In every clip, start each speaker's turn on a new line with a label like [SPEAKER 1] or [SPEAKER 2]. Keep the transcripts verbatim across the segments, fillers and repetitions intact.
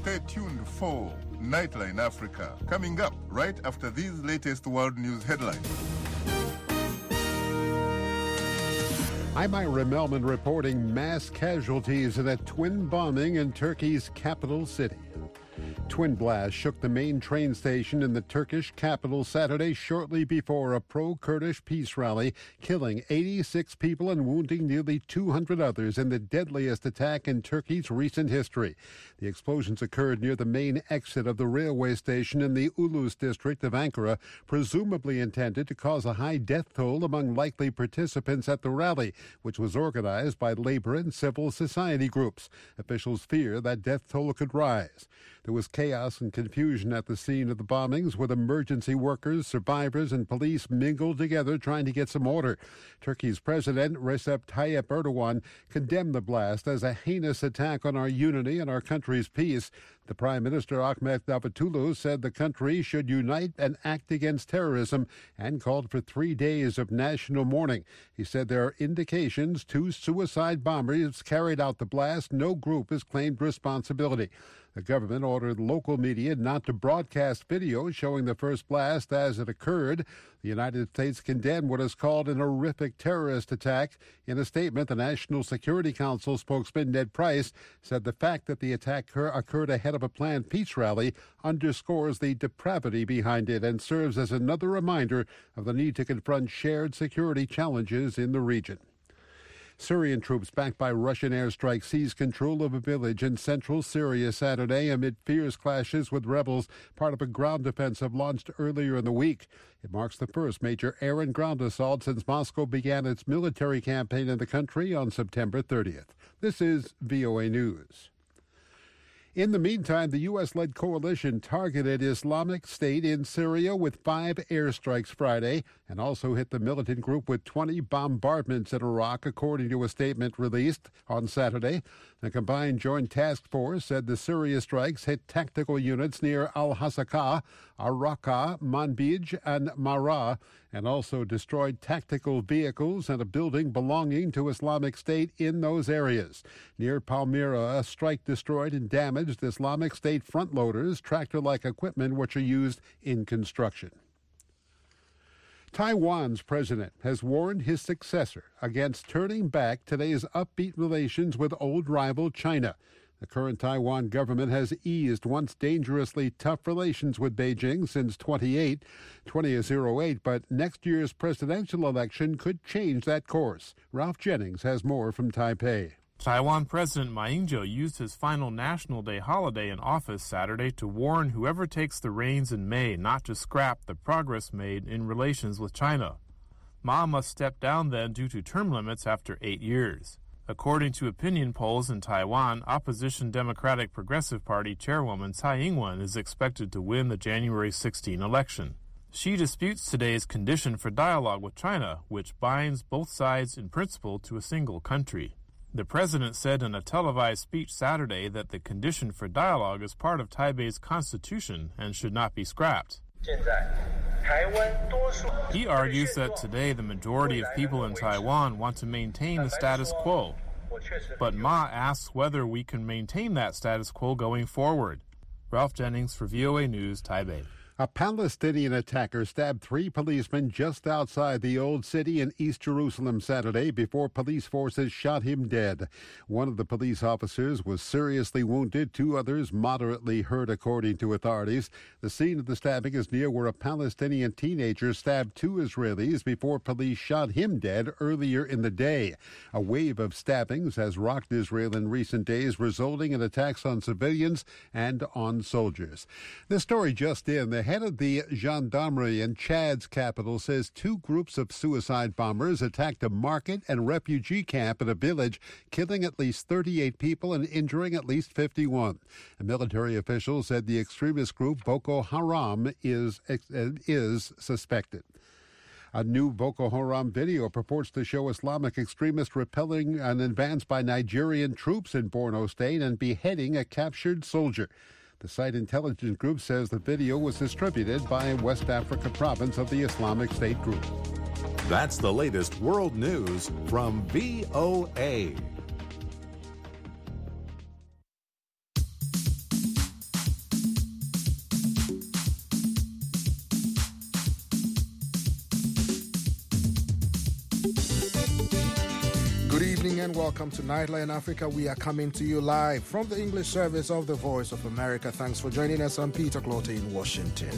[SPEAKER 1] Stay tuned for Nightline Africa, coming up right after these latest world news headlines.
[SPEAKER 2] I'm Ira Melman reporting mass casualties in a twin bombing in Turkey's capital city. Twin blasts shook the main train station in the Turkish capital Saturday shortly before a pro-Kurdish peace rally, killing eighty-six people and wounding nearly two hundred others in the deadliest attack in Turkey's recent history. The explosions occurred near the main exit of the railway station in the Ulus district of Ankara, presumably intended to cause a high death toll among likely participants at the rally, which was organized by labor and civil society groups. Officials fear that death toll could rise. There was chaos and confusion at the scene of the bombings, with emergency workers, survivors, and police mingled together trying to get some order. Turkey's President Recep Tayyip Erdogan condemned the blast as a heinous attack on our unity and our country's peace. The Prime Minister Ahmet Davutoglu said the country should unite and act against terrorism and called for three days of national mourning. He said there are indications two suicide bombers carried out the blast. No group has claimed responsibility. The government ordered local media not to broadcast video showing the first blast as it occurred. The United States condemned what is called an horrific terrorist attack. In a statement, the National Security Council spokesman Ned Price said the fact that the attack occurred ahead of a planned peace rally underscores the depravity behind it and serves as another reminder of the need to confront shared security challenges in the region. Syrian troops backed by Russian airstrikes seized control of a village in central Syria Saturday amid fierce clashes with rebels, part of a ground offensive launched earlier in the week. It marks the first major air and ground assault since Moscow began its military campaign in the country on September thirtieth. This is V O A News. In the meantime, the U S-led coalition targeted Islamic State in Syria with five airstrikes Friday and also hit the militant group with twenty bombardments in Iraq, according to a statement released on Saturday. The combined joint task force said the Syria strikes hit tactical units near Al-Hasakah, Al-Raqqa, Manbij, and Marah, and also destroyed tactical vehicles and a building belonging to Islamic State in those areas. Near Palmyra, a strike destroyed and damaged Islamic State front loaders, tractor-like equipment which are used in construction. Taiwan's president has warned his successor against turning back today's upbeat relations with old rival China. The current Taiwan government has eased once dangerously tough relations with Beijing since twenty eight, but next year's presidential election could change that course. Ralph Jennings has more from Taipei.
[SPEAKER 3] Taiwan President Ma Ying-jeou used his final National Day holiday in office Saturday to warn whoever takes the reins in May not to scrap the progress made in relations with China. Ma must step down then due to term limits after eight years. According to opinion polls in Taiwan, opposition Democratic Progressive Party chairwoman Tsai Ing-wen is expected to win the January sixteenth election. She disputes today's condition for dialogue with China, which binds both sides in principle to a single country. The president said in a televised speech Saturday that the condition for dialogue is part of Taipei's constitution and should not be scrapped. He argues that today the majority of people in Taiwan want to maintain the status quo. But Ma asks whether we can maintain that status quo going forward. Ralph Jennings for V O A News, Taipei.
[SPEAKER 2] A Palestinian attacker stabbed three policemen just outside the Old City in East Jerusalem Saturday before police forces shot him dead. One of the police officers was seriously wounded, two others moderately hurt, according to authorities. The scene of the stabbing is near where a Palestinian teenager stabbed two Israelis before police shot him dead earlier in the day. A wave of stabbings has rocked Israel in recent days, resulting in attacks on civilians and on soldiers. This story just in. The head of the gendarmerie in Chad's capital says two groups of suicide bombers attacked a market and refugee camp in a village, killing at least thirty-eight people and injuring at least fifty-one. A military official said the extremist group Boko Haram is, is suspected. A new Boko Haram video purports to show Islamic extremists repelling an advance by Nigerian troops in Borno State and beheading a captured soldier. The site intelligence group says the video was distributed by West Africa province of the Islamic State group.
[SPEAKER 4] That's the latest world news from V O A.
[SPEAKER 5] evening and welcome to Nightline Africa. We are coming to you live from the English service of the Voice of America. Thanks for joining us. I'm Peter Clote in Washington.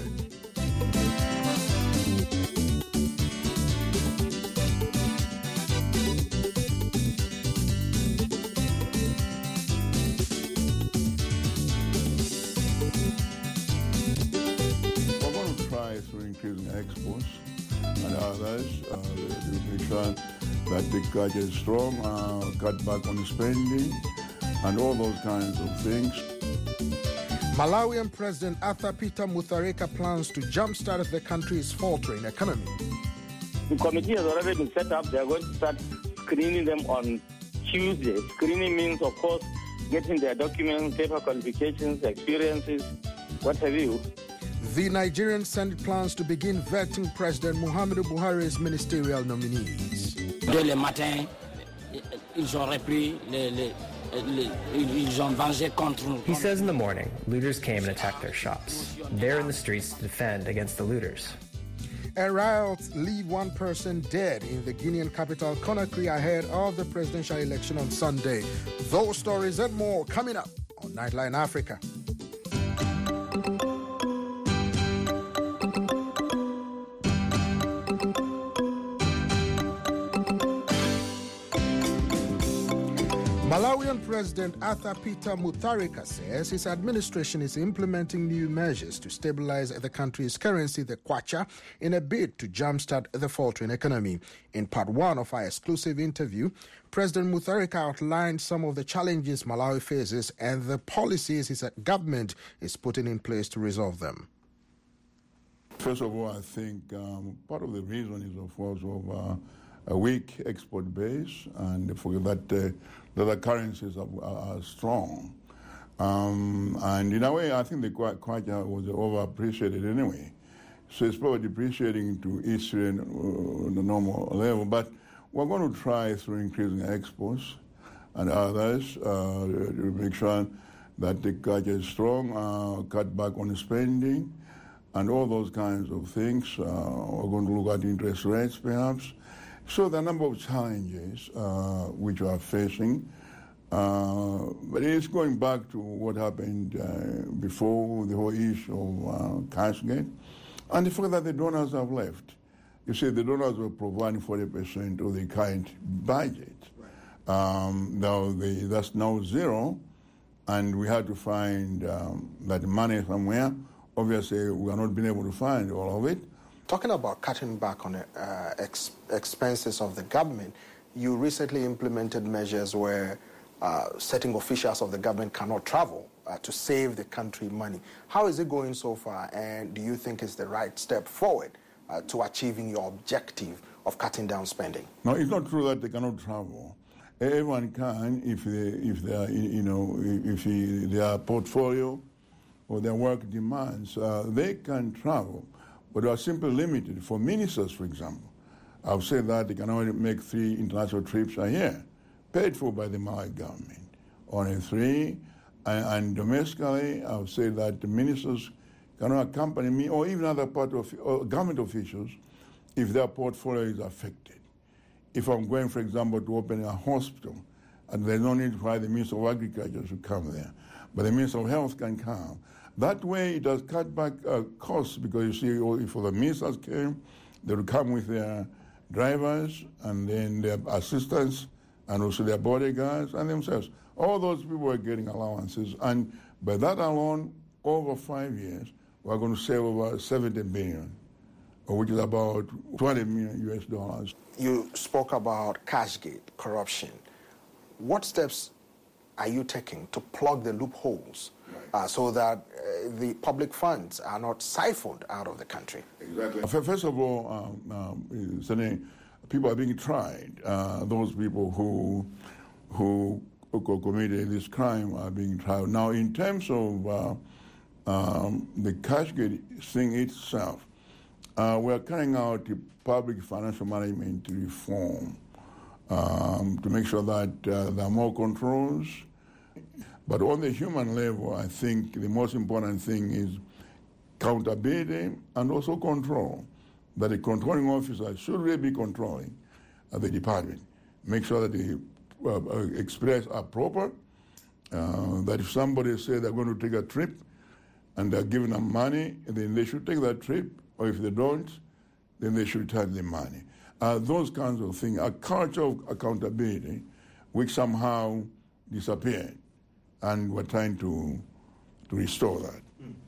[SPEAKER 6] We're going to try through increasing exports and others uh, to make sure that the budget is strong, uh, cut back on spending, and all those kinds of things.
[SPEAKER 5] Malawian President Arthur Peter Mutharika plans to jumpstart the country's faltering economy.
[SPEAKER 7] The committee has already been set up. They are going to start screening them on Tuesday. Screening means, of course, getting their documents, paper qualifications, experiences, what have you.
[SPEAKER 5] The Nigerian Senate plans to begin vetting President Muhammadu Buhari's ministerial nominees.
[SPEAKER 8] Dès le matin, ils ont repris les, les, les, ils ont vengé contre nous.
[SPEAKER 9] He says in the morning, looters came and attacked their shops. They're in the streets to defend against the looters.
[SPEAKER 5] And riots leave one person dead in the Guinean capital Conakry ahead of the presidential election on Sunday. Those stories and more coming up on Nightline Africa. Malawian President Arthur Peter Mutharika says his administration is implementing new measures to stabilize the country's currency, the kwacha, in a bid to jumpstart the faltering economy. In part one of our exclusive interview, President Mutharika outlined some of the challenges Malawi faces and the policies his government is putting in place to resolve them.
[SPEAKER 6] First of all, I think um, part of the reason is, of course, of uh, a weak export base, and for that uh, the other currencies are, are, are strong. Um, and in a way, I think the kwacha was overappreciated anyway. So it's probably depreciating to Eastern uh, the normal level. But we're going to try through increasing exports and others uh, to make sure that the kwacha is strong, uh, cut back on spending, and all those kinds of things. Uh, we're going to look at interest rates, perhaps. So there are a number of challenges uh, which we are facing, uh, but it's going back to what happened uh, before the whole issue of uh, Cashgate, and the fact that the donors have left. You see, the donors were providing forty percent of the current budget. Right. Um, now the, that's now zero, and we had to find um, that money somewhere. Obviously, we are not being able to find all of it.
[SPEAKER 5] Talking about cutting back on uh, ex- expenses of the government, you recently implemented measures where uh, certain officials of the government cannot travel uh, to save the country money. How is it going so far, and do you think it's the right step forward uh, to achieving your objective of cutting down spending?
[SPEAKER 6] No, it's not true that they cannot travel. Everyone can if they, if they are, you know, if he, their portfolio or their work demands, uh, they can travel. But they are simply limited. For ministers, for example, I've said that they can only make three international trips a year, paid for by the Malawi government. Only three. And, and domestically, I've said that the ministers cannot accompany me, or even other part of or government officials, if their portfolio is affected. If I'm going, for example, to open a hospital, and there's no need for the Minister of Agriculture to come there, but the Minister of Health can come. That way, it does cut back uh, costs, because you see, if the ministers came, they would come with their drivers and then their assistants and also their bodyguards and themselves. All those people are getting allowances, and by that alone, over five years, we're going to save over seventy billion, which is about twenty million U S dollars.
[SPEAKER 5] You spoke about Cashgate, corruption. What steps are you taking to plug the loopholes uh, so that uh, the public funds are not siphoned out of the country?
[SPEAKER 6] Exactly. First of all, um, um, certainly people are being tried. Uh, those people who who, who committed this crime are being tried. Now, in terms of uh, um, the Cashgate thing itself, uh, we're carrying out the public financial management reform um, to make sure that uh, there are more controls. But on the human level, I think the most important thing is accountability and also control. That the controlling officer should really be controlling uh, the department. Make sure that the uh, expressed are proper. Uh, that if somebody says they're going to take a trip and they're giving them money, then they should take that trip, or if they don't, then they should return the money. Uh, those kinds of things, a culture of accountability which somehow disappeared, and we're trying to, to restore that.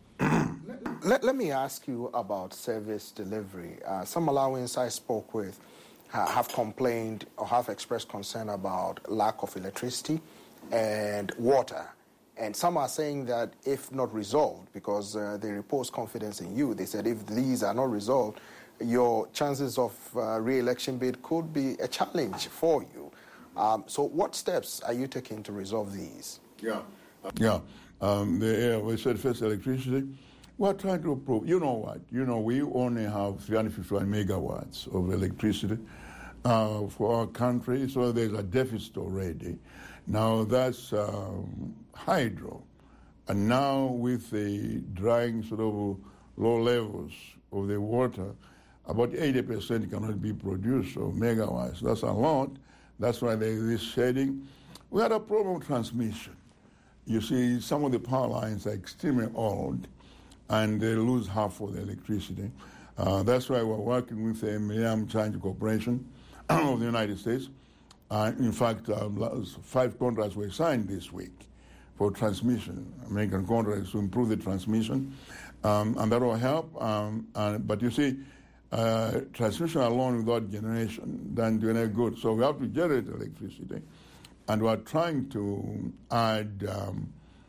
[SPEAKER 5] let, let, let me ask you about service delivery. Uh, some Malawians I spoke with uh, have complained or have expressed concern about lack of electricity and water. And some are saying that if not resolved, because uh, they repose confidence in you, they said if these are not resolved, your chances of uh, re-election bid could be a challenge for you. Um, so what steps are you taking to resolve these?
[SPEAKER 6] Yeah. Yeah. Um, the, uh, we said first electricity. We're trying to prove, you know what, you know, we only have three hundred fifty-one megawatts of electricity uh, for our country, so there's a deficit already. Now that's um, hydro. And now with the drying sort of low levels of the water, about eighty percent cannot be produced of megawatts. That's a lot. That's why there's this shading. We had a problem with transmission. You see, some of the power lines are extremely old, and they lose half of the electricity. Uh, that's why we're working with the Millennium Challenge Corporation of the United States. Uh, in fact, uh, five contracts were signed this week for transmission, American contracts to improve the transmission, um, and that will help. Um, and, but you see, uh, transmission alone without generation doesn't do any good. So we have to generate electricity, and we're trying to add um,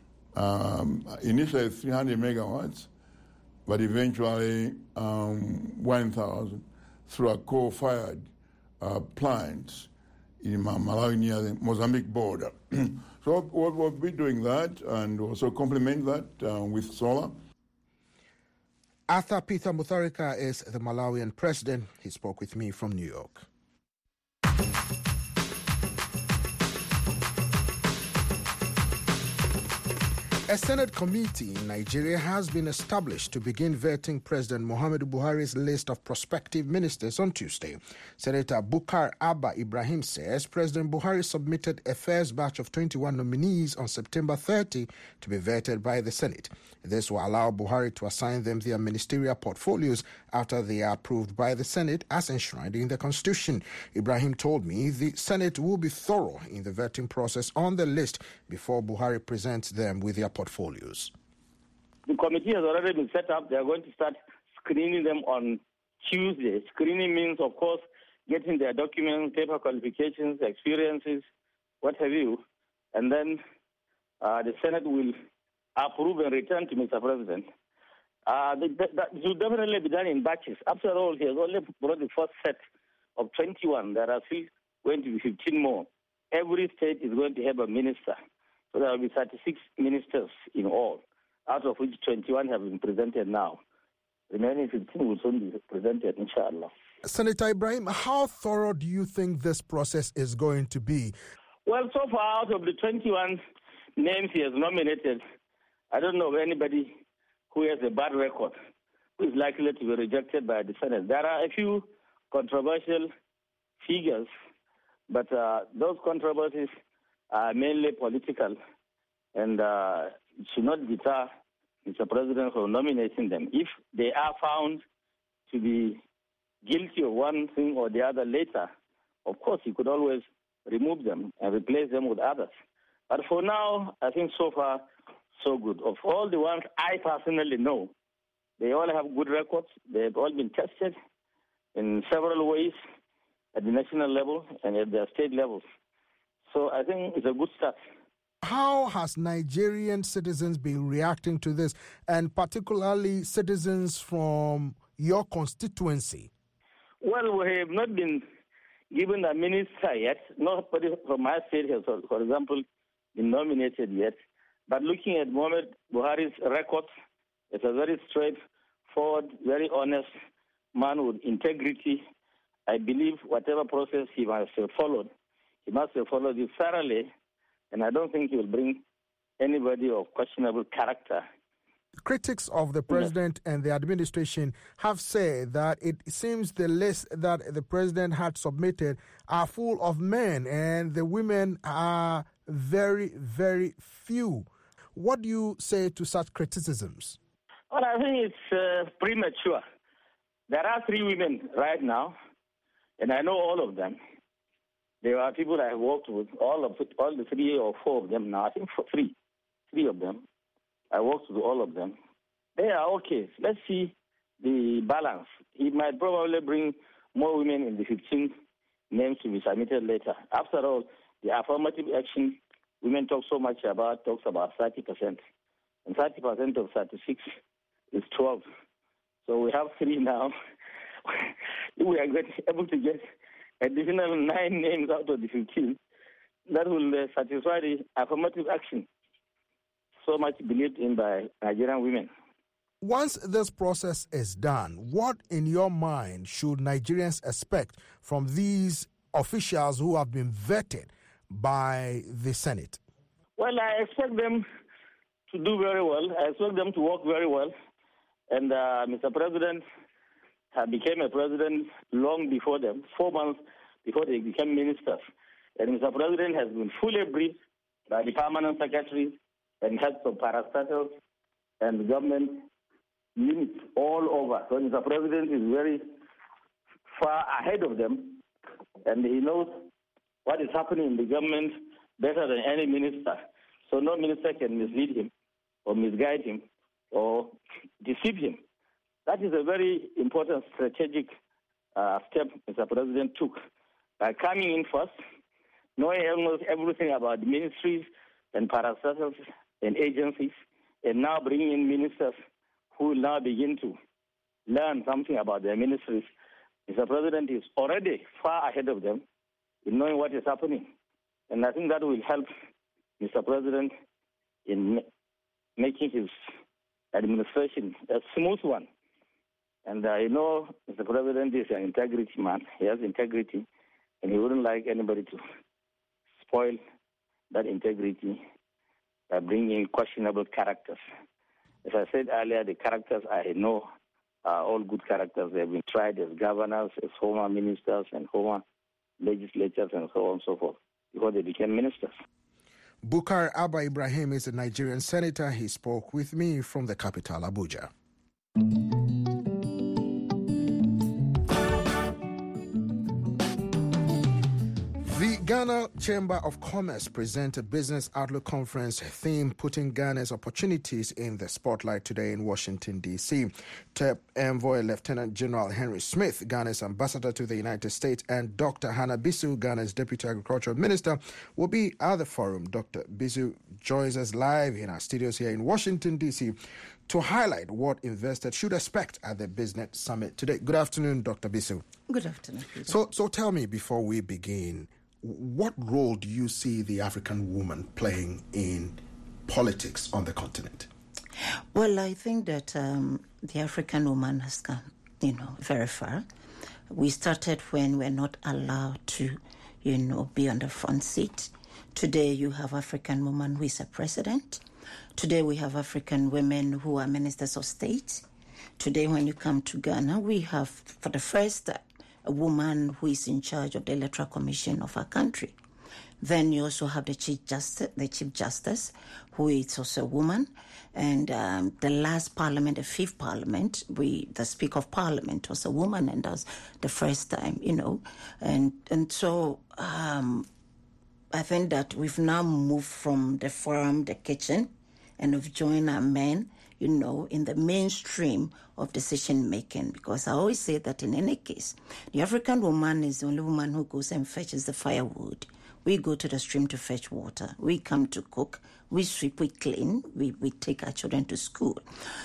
[SPEAKER 6] um, initially three hundred megawatts, but eventually um, one thousand through a coal-fired uh, plant in Malawi near the Mozambique border. So we'll, we'll be doing that and also complement that uh, with solar.
[SPEAKER 5] Arthur Peter Mutharika is the Malawian president. He spoke with me from New York. A Senate committee in Nigeria has been established to begin vetting President Muhammadu Buhari's list of prospective ministers on Tuesday. Senator Bukar Abba Ibrahim says President Buhari submitted a first batch of twenty-one nominees on September thirtieth to be vetted by the Senate. This will allow Buhari to assign them their ministerial portfolios after they are approved by the Senate as enshrined in the Constitution. Ibrahim told me the Senate will be thorough in the vetting process on the list before Buhari presents them with their portfolios.
[SPEAKER 7] The committee has already been set up. They are going to start screening them on Tuesday. Screening means, of course, getting their documents, paper qualifications, experiences, what have you. And then uh, the Senate will approve and return to Mister President. Uh, that, that should definitely be done in batches. After all, he has only brought the first set of twenty-one. There are still going to be fifteen more. Every state is going to have a minister. So there will be thirty-six ministers in all, out of which twenty-one have been presented now. Remaining fifteen will soon be presented, inshallah.
[SPEAKER 5] Senator Ibrahim, how thorough do you think this process is going to be?
[SPEAKER 7] Well, so far out of the twenty-one names he has nominated, I don't know of anybody who has a bad record who is likely to be rejected by the Senate. There are a few controversial figures, but uh, those controversies are mainly political, and uh, it should not deter Mister President from nominating them. If they are found to be guilty of one thing or the other later, of course, he could always remove them and replace them with others. But for now, I think so far, so good. Of all the ones I personally know, they all have good records. They've all been tested in several ways at the national level and at their state levels. So I think it's a good start.
[SPEAKER 5] How has Nigerian citizens been reacting to this, and particularly citizens from your constituency?
[SPEAKER 7] Well, we have not been given a minister yet. Nobody from my state has, for example, been nominated yet. But looking at Muhammad Buhari's records, it's a very straightforward, very honest man with integrity. I believe whatever process he must have followed, he must have followed it thoroughly, and I don't think he will bring anybody of questionable character
[SPEAKER 5] critics of the president yes. and the administration have said that it seems the list that the president had submitted are full of men and the women are very, very few. What do you say to such criticisms?
[SPEAKER 7] Well, I think it's uh, premature. There are three women right now, and I know all of them. There are people I have worked with, all of all the three or four of them now. I think three, three of them. I worked with all of them. They are okay. Let's see the balance. He might probably bring more women in the fifteen names to be submitted later. After all, the affirmative action women talk so much about talks about thirty percent. And thirty percent of thirty-six is twelve. So we have three now. We are able to get additional nine names out of the fifteen. That will uh, satisfy the affirmative action so much believed in by Nigerian women.
[SPEAKER 5] Once this process is done, what in your mind should Nigerians expect from these officials who have been vetted by the Senate?
[SPEAKER 7] Well, I expect them to do very well. I expect them to work very well. And uh, Mister President uh, became a president long before them, four months before they became ministers. And Mister President has been fully briefed by the permanent secretary and heads of parastatals and government units all over. So Mister President is very far ahead of them, and he knows what is happening in the government better than any minister. So no minister can mislead him or misguide him or deceive him. That is a very important strategic uh, step Mister President took by coming in first, knowing almost everything about the ministries and parastatals and agencies, and now bringing in ministers who will now begin to learn something about their ministries. Mister President is already far ahead of them in knowing what is happening. And I think that will help Mister President in making his administration a smooth one. And I know Mister President is an integrity man. He has integrity, and he wouldn't like anybody to spoil that integrity by bringing questionable characters. As I said earlier, the characters I know are all good characters. They have been tried as governors, as former ministers, and former legislators, and so on and so forth, before they became ministers.
[SPEAKER 5] Bukar Abba Ibrahim is a Nigerian senator. He spoke with me from the capital, Abuja. The Ghana Chamber of Commerce presents a Business Outlook Conference theme putting Ghana's opportunities in the spotlight today in Washington, D C T E P Envoy Lieutenant General Henry Smith, Ghana's ambassador to the United States, and Doctor Hannah Bissell, Ghana's Deputy Agricultural Minister, will be at the forum. Doctor Bissell joins us live in our studios here in Washington, D C to highlight what investors should expect at the Business Summit today. Good afternoon, Doctor Bissell.
[SPEAKER 10] Good afternoon, Peter.
[SPEAKER 5] So, so tell me, before we begin, what role do you see the African woman playing in politics on the continent?
[SPEAKER 10] Well, I think that um, the African woman has come, you know, very far. We started when we're not allowed to, you know, be on the front seat. Today you have African woman who is a president. Today we have African women who are ministers of state. Today when you come to Ghana, we have, for the first time, a woman who is in charge of the Electoral Commission of our country. Then you also have the Chief Justice, the Chief Justice, who is also a woman. And um, the last Parliament, the fifth Parliament, we the Speaker of Parliament was a woman, and that was the first time, you know. And and so um, I think that we've now moved from the forum, the kitchen, and we've joined our men, you know, in the mainstream of decision making, because I always say that in any case, the African woman is the only woman who goes and fetches the firewood. We go to the stream to fetch water. We come to cook. We sweep, we clean. We, we take our children to school.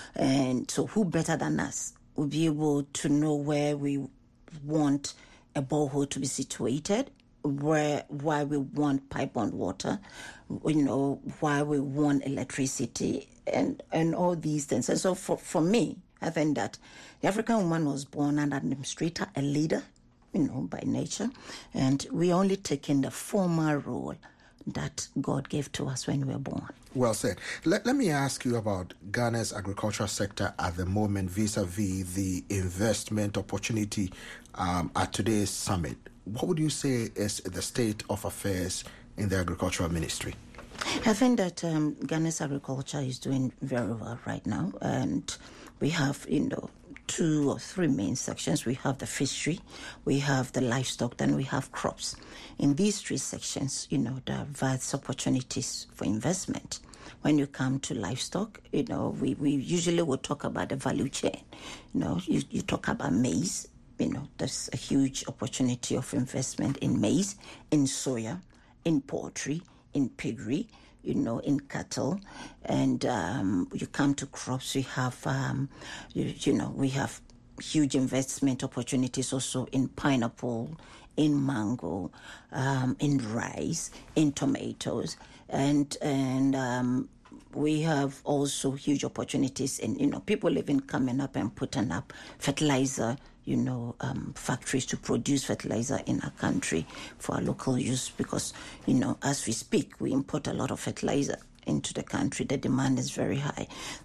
[SPEAKER 10] And so who better than us will be able to know where we want a borehole to be situated, where why we want pipe-on water, you know, why we want electricity, and, and all these things. And so for, for me, I think that the African woman was born an administrator, a leader, you know, by nature, and we only take in the formal role that God gave to us when we were born.
[SPEAKER 5] Well said. Let, let me ask you about Ghana's agricultural sector at the moment vis-a-vis the investment opportunity um, at today's summit. What would you say is the state of affairs in the agricultural ministry?
[SPEAKER 10] I think that um, Ghana's agriculture is doing very well right now, and we have, you know, two or three main sections. We have the fishery, we have the livestock, then we have crops. In these three sections, you know, there are vast opportunities for investment. When you come to livestock, you know, we, we usually will talk about the value chain. You know, you, you talk about maize, you know, there's a huge opportunity of investment in maize, in soya, in poultry, in piggery, you know, in cattle. And um, you come to crops, we have, um, you, you know, we have huge investment opportunities also in pineapple, in mango, um, in rice, in tomatoes. And, and um, we have also huge opportunities in, you know, people even coming up and putting up fertilizer, you know, um, factories to produce fertilizer in our country for our local use, because, you know, as we speak, we import a lot of fertilizer into the country. The demand is very high.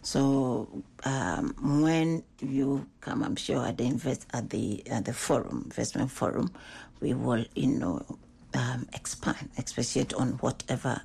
[SPEAKER 10] So um, when you come, I'm sure at the invest at the at the forum, investment forum, we will, you know, um, expand, especially on whatever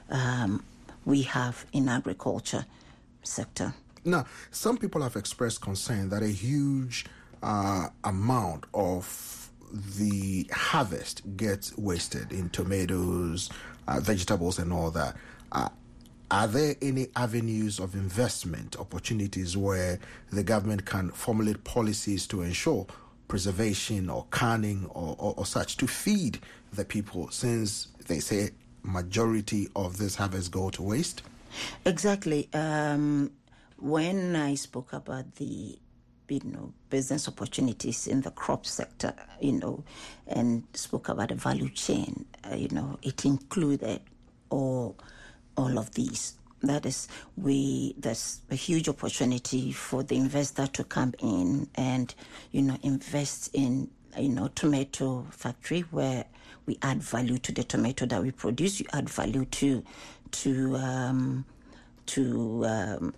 [SPEAKER 10] um, we have in agriculture sector.
[SPEAKER 5] Now, some people have expressed concern that a huge Uh, amount of the harvest gets wasted in tomatoes, uh, vegetables, and all that. Uh, are there any avenues of investment opportunities where the government can formulate policies to ensure preservation or canning or, or, or such to feed the people, since they say majority of this harvest go to waste?
[SPEAKER 10] Exactly. Um, when I spoke about the you know, business opportunities in the crop sector, you know, and spoke about the value chain, uh, you know, it included all, all of these. That is, we there's a huge opportunity for the investor to come in and, you know, invest in, you know, tomato factory where we add value to the tomato that we produce. You add value to, to, um, to, um,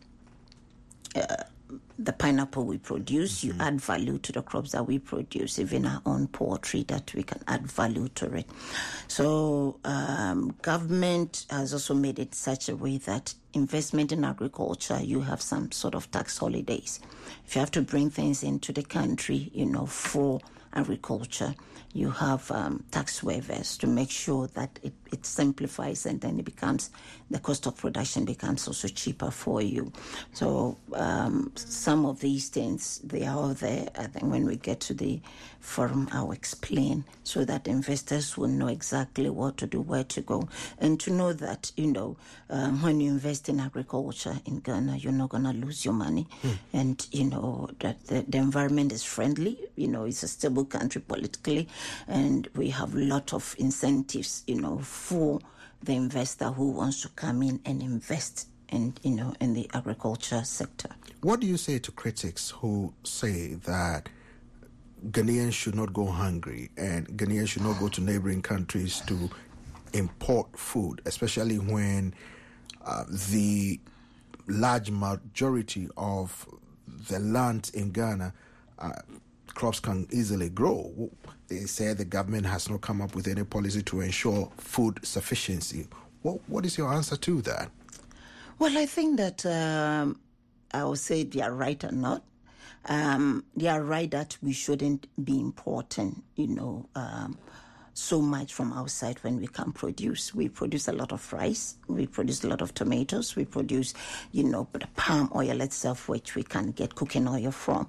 [SPEAKER 10] uh, the pineapple we produce, mm-hmm. You add value to the crops that we produce, even our own poultry, that we can add value to it. So um, government has also made it such a way that investment in agriculture, you have some sort of tax holidays. If you have to bring things into the country, you know, for agriculture, you have um, tax waivers to make sure that it, it simplifies, and then it becomes, the cost of production becomes also cheaper for you. So um, some of these things, they are all there. I think when we get to the forum, I'll explain so that investors will know exactly what to do, where to go, and to know that, you know, um, when you invest in agriculture in Ghana, you're not going to lose your money. Mm. And, you know, that the, the environment is friendly. You know, it's a stable country politically, and we have a lot of incentives, you know, for the investor who wants to come in and invest in, you know, in the agriculture sector.
[SPEAKER 5] What do you say to critics who say that Ghanaians should not go hungry and Ghanaians should not go to neighboring countries to import food, especially when uh, the large majority of the land in Ghana, uh, crops can easily grow? They say the government has not come up with any policy to ensure food sufficiency. What, what is your answer to that?
[SPEAKER 10] Well, I think that um, I would say they are right or not. Um, they are right that we shouldn't be importing, you know, um, so much from outside when we can produce. We produce a lot of rice, we produce a lot of tomatoes, we produce, you know, the palm oil itself, which we can get cooking oil from.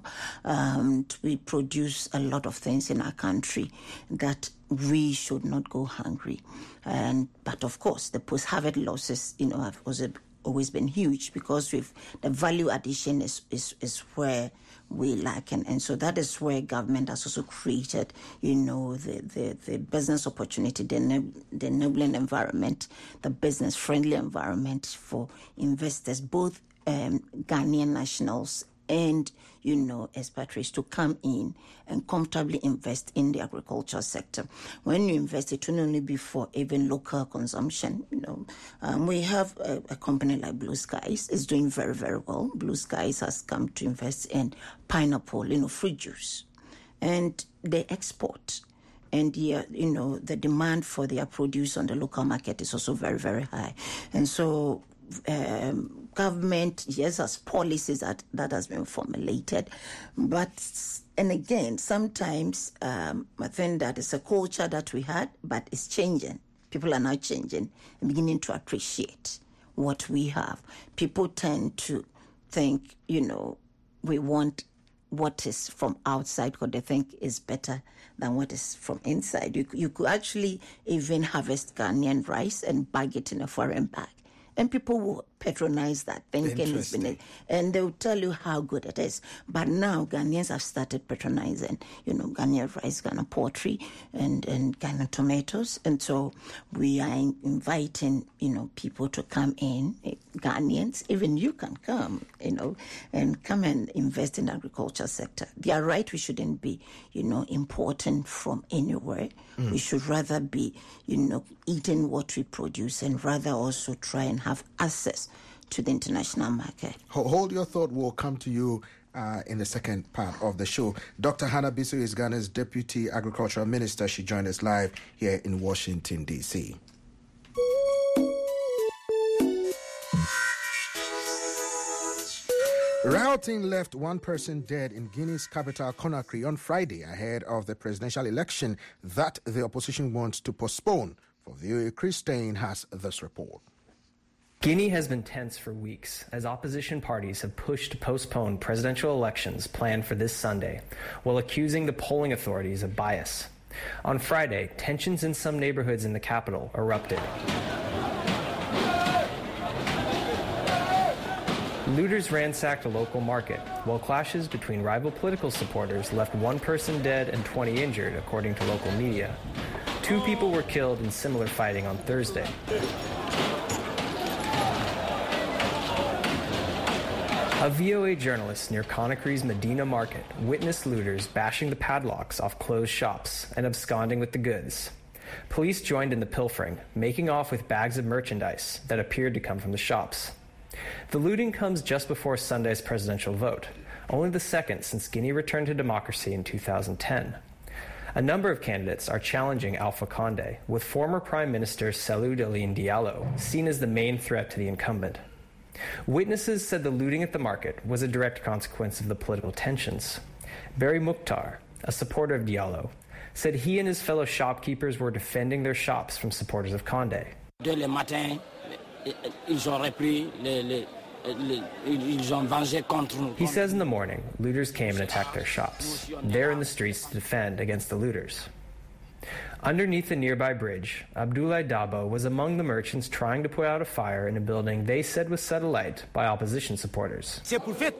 [SPEAKER 10] Um, we produce a lot of things in our country that we should not go hungry. And but of course, the post-harvest losses, you know, have also always been huge, because we've the value addition is is, is where we lack, and, and so that is where government has also created, you know, the, the, the business opportunity, the, the enabling environment, the business-friendly environment for investors, both um, Ghanaian nationals and, you know, expatriates to come in and comfortably invest in the agriculture sector. When you invest, it will only be for even local consumption. You know, um, we have a, a company like Blue Skies. It's doing very, very well. Blue Skies has come to invest in pineapple, you know, fruit juice, and they export. And the, you know, the demand for their produce on the local market is also very, very high. And so um, government, yes, has policies that, that has been formulated. But, and again, sometimes um, I think that it's a culture that we had, but it's changing. People are now changing and beginning to appreciate what we have. People tend to think, you know, we want what is from outside because they think is better than what is from inside. You, you could actually even harvest Ghanaian rice and bag it in a foreign bag. And people will patronize that, thinking it's been, and they'll tell you how good it is. But now Ghanaians have started patronizing, you know, Ghanaian rice, Ghana poultry, and, and Ghana tomatoes. And so we are inviting, you know, people to come in, Ghanaians, even you can come, you know, and come and invest in the agriculture sector. They are right, we shouldn't be, you know, importing from anywhere. Mm. We should rather be, you know, eating what we produce and rather also try and have access to the international market.
[SPEAKER 5] Hold your thought. We'll come to you uh, in the second part of the show. Doctor Hannah Bissell is Ghana's Deputy Agricultural Minister. She joined us live here in Washington, D C. Rioting left one person dead in Guinea's capital, Conakry, on Friday ahead of the presidential election that the opposition wants to postpone. For V O A, Chris Stein has this report.
[SPEAKER 9] Guinea has been tense for weeks as opposition parties have pushed to postpone presidential elections planned for this Sunday, while accusing the polling authorities of bias. On Friday, tensions in some neighborhoods in the capital erupted. Looters ransacked a local market, while clashes between rival political supporters left one person dead and twenty injured, according to local media. Two people were killed in similar fighting on Thursday. A V O A journalist near Conakry's Medina Market witnessed looters bashing the padlocks off closed shops and absconding with the goods. Police joined in the pilfering, making off with bags of merchandise that appeared to come from the shops. The looting comes just before Sunday's presidential vote, only the second since Guinea returned to democracy in two thousand ten. A number of candidates are challenging Alpha Condé, with former Prime Minister Cellou Dalein Diallo seen as the main threat to the incumbent. Witnesses said the looting at the market was a direct consequence of the political tensions. Barry Mukhtar, a supporter of Diallo, said he and his fellow shopkeepers were defending their shops from supporters of Condé.
[SPEAKER 8] Dès le matin, ils ont repris les, les, les, ils ont vengé contre nous.
[SPEAKER 9] He says in the morning, looters came and attacked their shops. They're in the streets to defend against the looters. Underneath the nearby bridge, Abdoulaye Dabo was among the merchants trying to put out a fire in a building they said was set alight by opposition supporters. He accused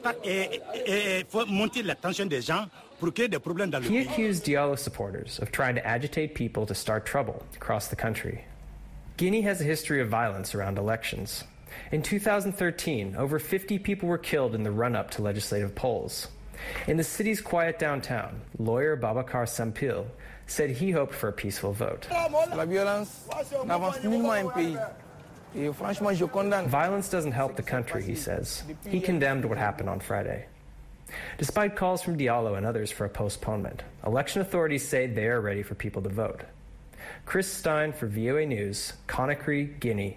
[SPEAKER 9] Diallo supporters of trying to agitate people to start trouble across the country. Guinea has a history of violence around elections. In two thousand thirteen, over fifty people were killed in the run-up to legislative polls. In the city's quiet downtown, lawyer Babacar Sampil said he hoped for a peaceful vote. Violence doesn't help the country, he says. He condemned what happened on Friday. Despite calls from Diallo and others for a postponement, election authorities say they are ready for people to vote. Chris Stein for V O A News, Conakry, Guinea.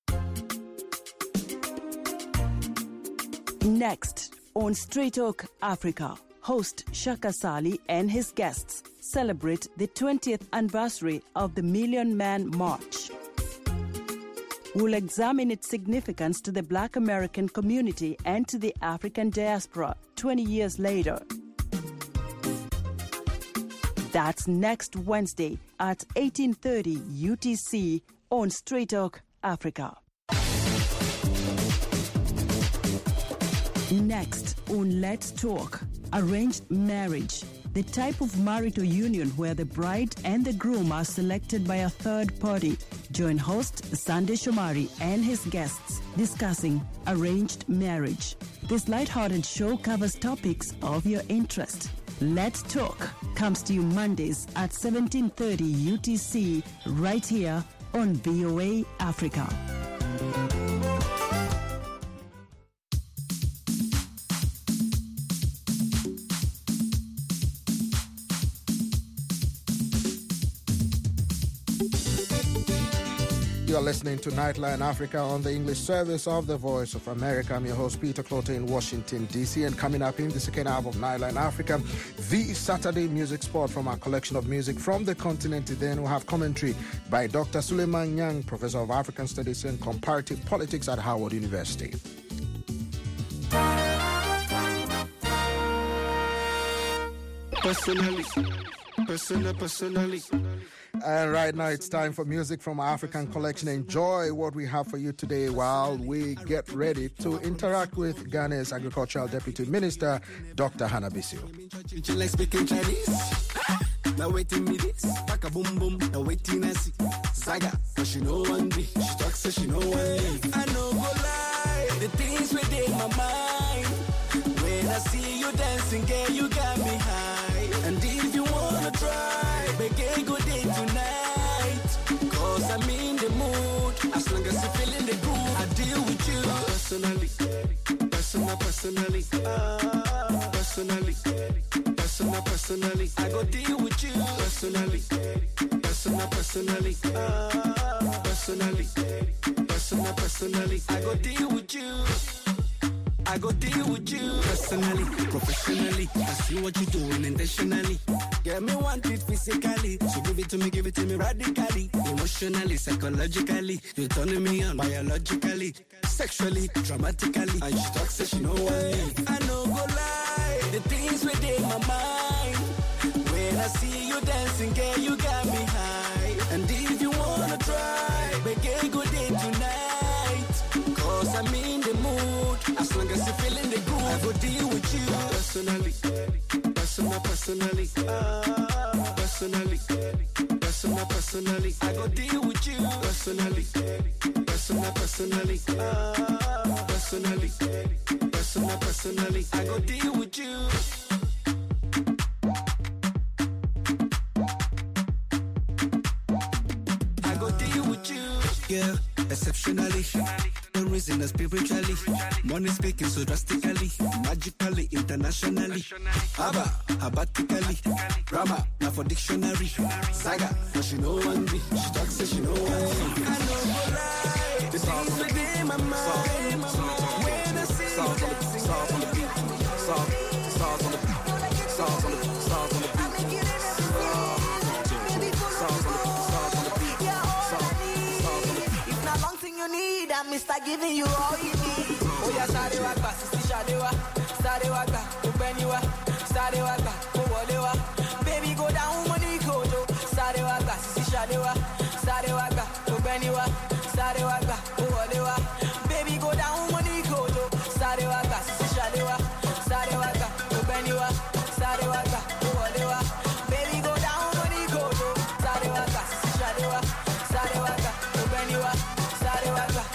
[SPEAKER 11] Next on Straight Talk Africa, host Shaka Sali and his guests celebrate the twentieth anniversary of the Million Man March. We'll examine its significance to the Black American community and to the African diaspora twenty years later. That's next Wednesday at eighteen thirty U T C on Straight Talk Africa. Next on Let's Talk, arranged marriage, the type of marital union where the bride and the groom are selected by a third party. Join host Sunday Shomari and his guests discussing arranged marriage. This lighthearted show covers topics of your interest. Let's Talk comes to you Mondays at seventeen thirty U T C right here on V O A Africa.
[SPEAKER 5] You are listening to Nightline Africa on the English service of the Voice of America. I'm your host, Peter Clote in Washington, D C. And coming up in the second half of Nightline Africa, the Saturday music spot from our collection of music from the continent. Then we'll have commentary by Doctor Suleiman Yang, Professor of African Studies and Comparative Politics at Howard University.
[SPEAKER 12] Personally, personally, personally.
[SPEAKER 5] And right now it's time for music from our African collection. Enjoy what we have for you today while we get ready to interact with Ghana's Agricultural Deputy Minister, Doctor Hannah Bissell.
[SPEAKER 12] Like speaking Chinese. Now waiting me this, pack a boom boom. Now waiting I see Saga, but she know one day. She talks so she know one day. I know go lie, the things within my mind. When I see you dancing, girl, you got me high. And if you wanna try, make a good day tonight. Cause I'm in the mood. As long as you're feeling the groove, I deal with you. Personally, personal, personally, uh, personally, personal, personally, I go deal with you. Personally, personal, personally, uh, personally, personal, personally, I go deal with you. I go deal with you personally, professionally. I see what you're doing intentionally. Get me want it physically, so give it to me, give it to me radically, emotionally, psychologically. You're turning me on biologically, sexually, dramatically. And she talks, says she know what I know go lie. The things within my mind. When I see you dancing, girl, you got me high. And if you wanna try, make a good day tonight. Cause I'm in the mood. As long as you're feeling the groove, I go deal with you. Personally, personal, personally, uh, personally, personal, personally, I go deal with you. Personally, personal, personally, uh, personally, personal, personally, I go deal with you. I go deal with you. Yeah, exceptionally. No reason spiritually. Money speaking so drastically, magically, internationally. Abba, abatically. Rama, now for dictionary. Saga, but she know one day. She talks, so she know one day. I know go lie. The things within my mind. When I see you dancing, stars on the beat. Stars, stars on the beat. Stars on the beat. Stars on the beat.
[SPEAKER 13] Mister giving you all you need. Oh yeah, sorry wa ba, sisi shadewa, sorry wa ba, ubeniwa, sorry wa ba, uwolewa. Baby go down money go do, sorry wa ba, sisi shadewa, sorry wa ba, ubeniwa, sorry wa ba, uwolewa. Baby go down money go do, sorry wa ba, sisi shadewa, sorry wa ba, ubeniwa, sorry wa ba, uwolewa. Baby go down money go do, sorry wa ba, sisi shadewa, sorry wa ba, ubeniwa, sorry wa ba.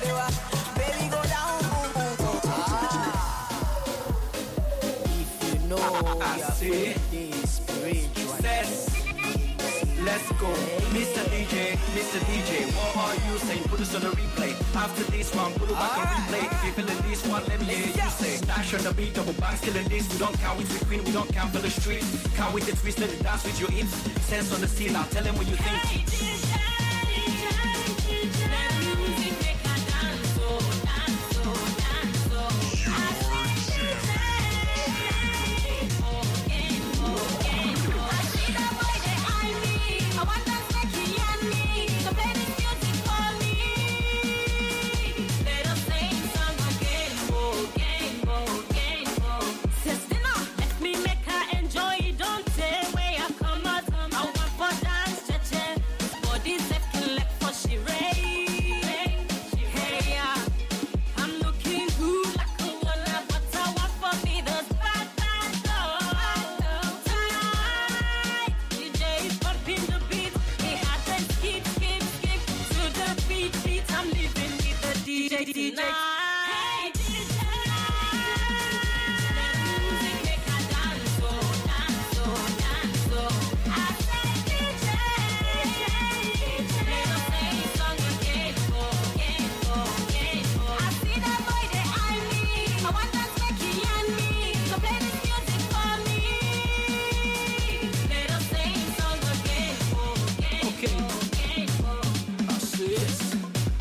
[SPEAKER 14] Let's go, Mister D J, Mister D J, what are you saying? Put us on a replay. After this one, put it back on replay. If you're feeling this one, let me hear you say. Dash on the beat, double back, still in this. We don't count with the queen, we don't count for the street. Count with the twist, let it dance with your hips. Sense on the scene, now tell them what you think.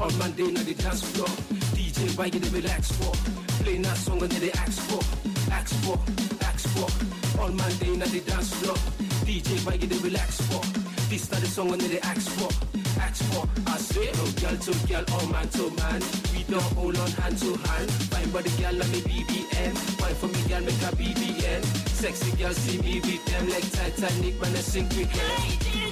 [SPEAKER 15] All man day na the dance floor. D J why you dey relax for? Play that song and they ask for, ask for, ask for. All man day na the dance floor. D J why you dey relax for? This not the song and they ask for, ask for. I say no girl to girl, all man to man. We don't hold on hand to hand. Fine body girl like me B B M. Fine for me girl make a B B N. Sexy girl see me with them like Titanic when I sink with them.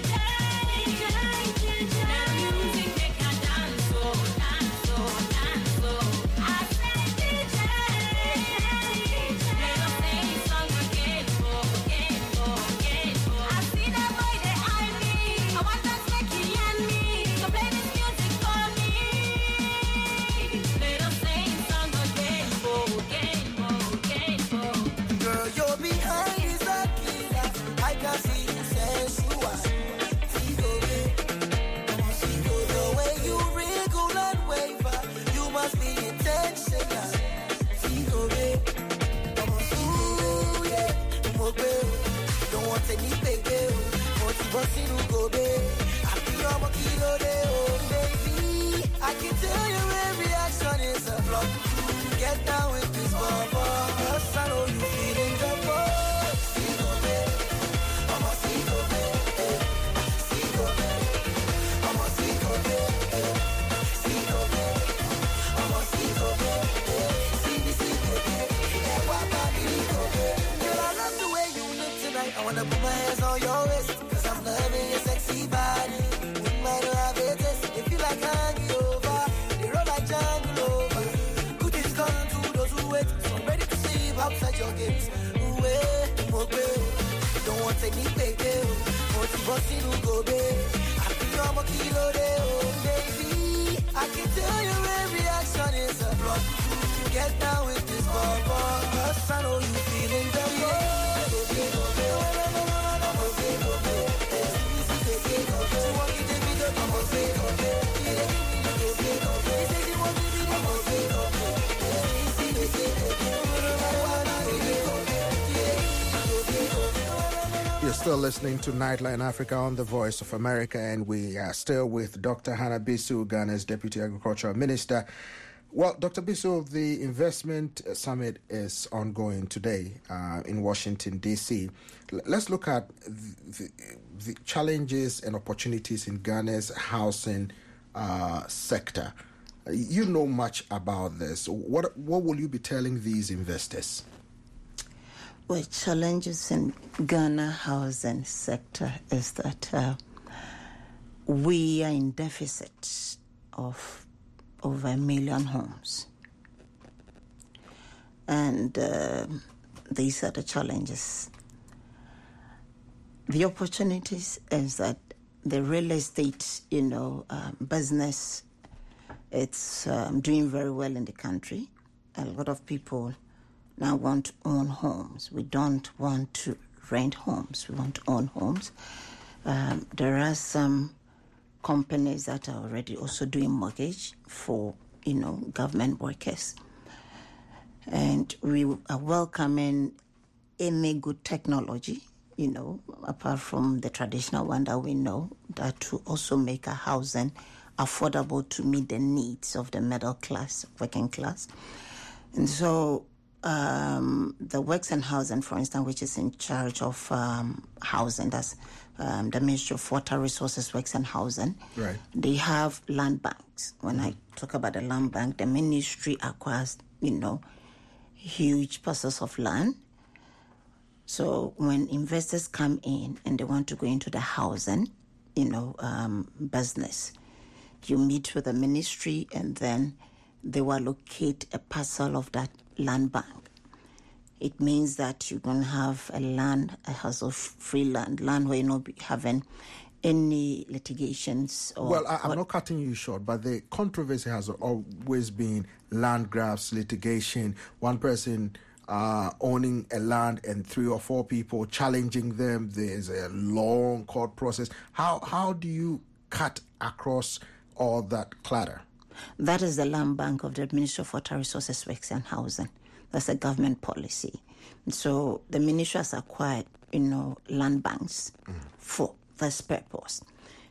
[SPEAKER 5] Still listening to Nightline Africa on the Voice of America, and we are still with Doctor Hannah Bissell, Ghana's Deputy Agricultural Minister. Well, Doctor Bissell, the investment summit is ongoing today uh, in Washington, D C. L- let's look at the, the challenges and opportunities in Ghana's housing uh, sector. You know much about this. What what will you be telling these investors?
[SPEAKER 10] Well, challenges in Ghana housing sector is that uh, we are in deficit of over a million homes. And uh, these are the challenges. The opportunities is that the real estate, you know, uh, business, it's um, doing very well in the country. A lot of people now want to own homes. We don't want to rent homes. We want to own homes. Um, there are some companies that are already also doing mortgage for, you know, government workers. And we are welcoming any good technology, you know, apart from the traditional one that we know, that to also make a housing affordable to meet the needs of the middle class, working class. And so Um, the Works and Housing, for instance, which is in charge of um, housing, that's um, the Ministry of Water Resources, Works and Housing.
[SPEAKER 5] Right.
[SPEAKER 10] They have land banks. When mm-hmm. I talk about the land bank, the ministry acquires, you know, huge parcels of land. So when investors come in and they want to go into the housing, you know, um, business, you meet with the ministry and then they will allocate a parcel of that land bank. It means that you're going to have a land, a hassle-free land, land where you're not having any litigations. Or,
[SPEAKER 5] well, I, I'm
[SPEAKER 10] or,
[SPEAKER 5] not cutting you short, but the controversy has always been land grabs, litigation, one person uh, owning a land and three or four people challenging them. There's a long court process. How how do you cut across all that clutter?
[SPEAKER 10] That is the land bank of the Ministry of Water Resources, Works and Housing. That's a government policy. So the ministry has acquired, you know, land banks mm. for this purpose.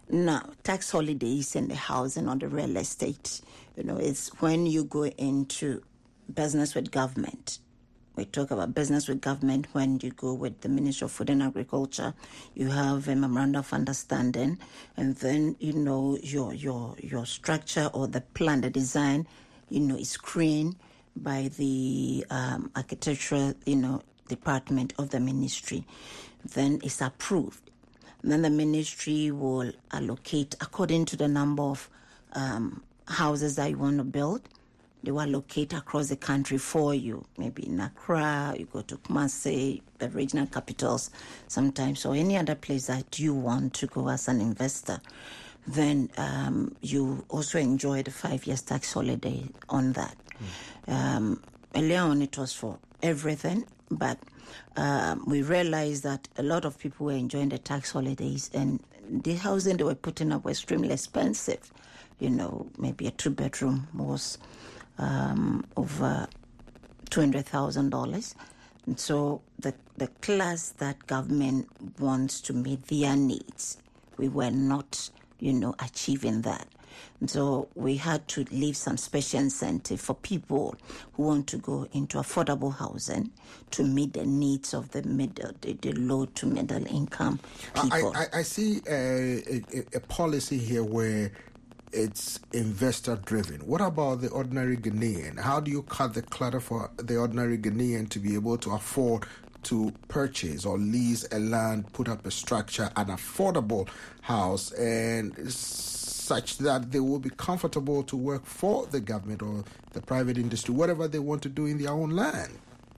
[SPEAKER 10] Now, tax holidays in the housing or the real estate, you know, it's when you go into business with government. We talk about business with government when you go with the Ministry of Food and Agriculture. You have a memorandum of understanding, and then, you know, your your your structure or the plan, the design, you know, is screened by the um, architectural, you know, department of the ministry. Then it's approved. Then the ministry will allocate according to the number of um, houses that you want to build. They will allocate across the country for you. Maybe in Accra, you go to Kumasi, the regional capitals sometimes, or any other place that you want to go as an investor. Then um, you also enjoy the five years tax holiday on that. Mm. Um, earlier on, it was for everything, but Um, we realized that a lot of people were enjoying the tax holidays, and the housing they were putting up was extremely expensive. You know, maybe a two-bedroom was um, over two hundred thousand dollars. And so the, the class that government wants to meet their needs, we were not, you know, achieving that. And so we had to leave some special incentive for people who want to go into affordable housing to meet the needs of the middle, the, the low to middle income people.
[SPEAKER 5] I, I, I see a, a, a policy here where it's investor driven. What about the ordinary Ghanaian? How do you cut the clutter for the ordinary Ghanaian to be able to afford to purchase or lease a land, put up a structure, an affordable house, and such that they will be comfortable to work for the government or the private industry, whatever they want to do in their own land?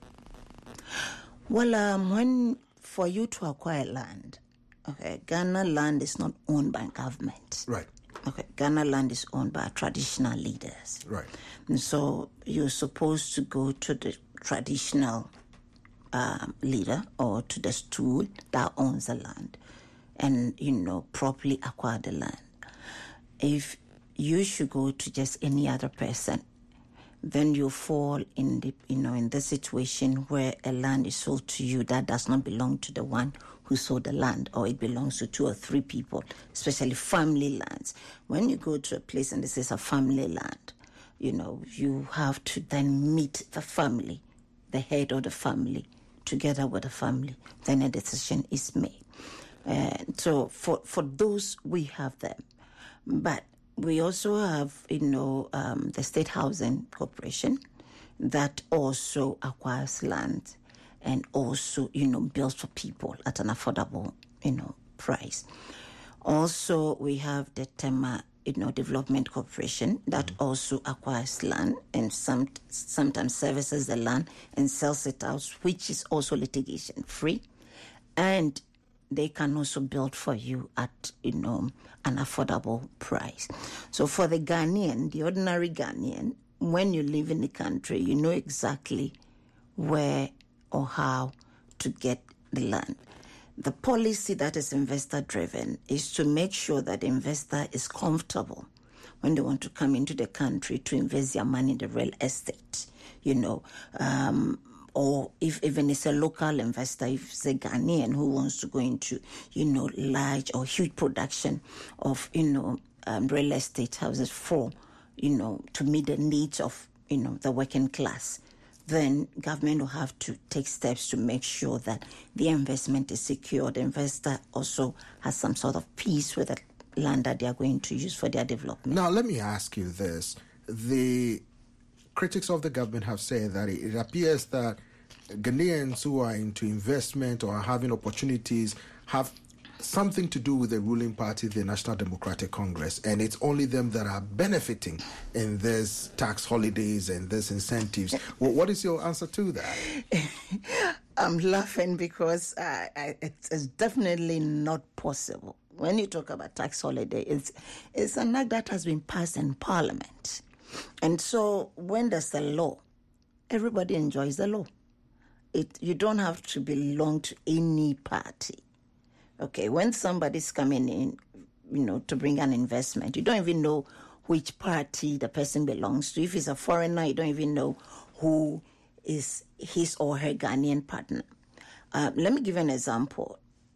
[SPEAKER 10] Well, um, when for you to acquire land, okay, Ghana land is not owned by government.
[SPEAKER 5] Right.
[SPEAKER 10] Okay, Ghana land is owned by traditional leaders.
[SPEAKER 5] Right.
[SPEAKER 10] And so you're supposed to go to the traditional um, leader or to the stool that owns the land and, you know, properly acquire the land. If you should go to just any other person, then you fall in the, you know, in the situation where a land is sold to you that does not belong to the one who sold the land, or it belongs to two or three people, especially family lands. When you go to a place and this is a family land, you know, you have to then meet the family, the head of the family, together with the family. Then a decision is made. And so for, for those, we have them. But we also have, you know, um, the State Housing Corporation that also acquires land and also, you know, builds for people at an affordable, you know, price. Also, we have the Tema, you know, Development Corporation that mm-hmm. also acquires land and some sometimes services the land and sells it out, which is also litigation free. And they can also build for you at, you know, an affordable price. So for the Ghanaian, the ordinary Ghanaian, when you live in the country, you know exactly where or how to get the land. The policy that is investor-driven is to make sure that the investor is comfortable when they want to come into the country to invest their money in the real estate, you know, um, or if even it's a local investor, if it's a Ghanaian who wants to go into, you know, large or huge production of, you know, um, real estate houses for, you know, to meet the needs of, you know, the working class, then government will have to take steps to make sure that the investment is secure. The investor also has some sort of peace with the land that they are going to use for their development.
[SPEAKER 5] Now, let me ask you this. The critics of the government have said that it appears that Ghanaians who are into investment or are having opportunities have something to do with the ruling party, the National Democratic Congress, and it's only them that are benefiting in this tax holidays and these incentives. Well, what is your answer to that?
[SPEAKER 10] I'm laughing because uh, I, it's definitely not possible. When you talk about tax holiday, it's, it's an act that has been passed in Parliament. And so when there's a law, everybody enjoys the law. It, you don't have to belong to any party. Okay, when somebody's coming in, you know, to bring an investment, you don't even know which party the person belongs to. If he's a foreigner, you don't even know who is his or her Ghanaian partner. Uh, let me give you an example.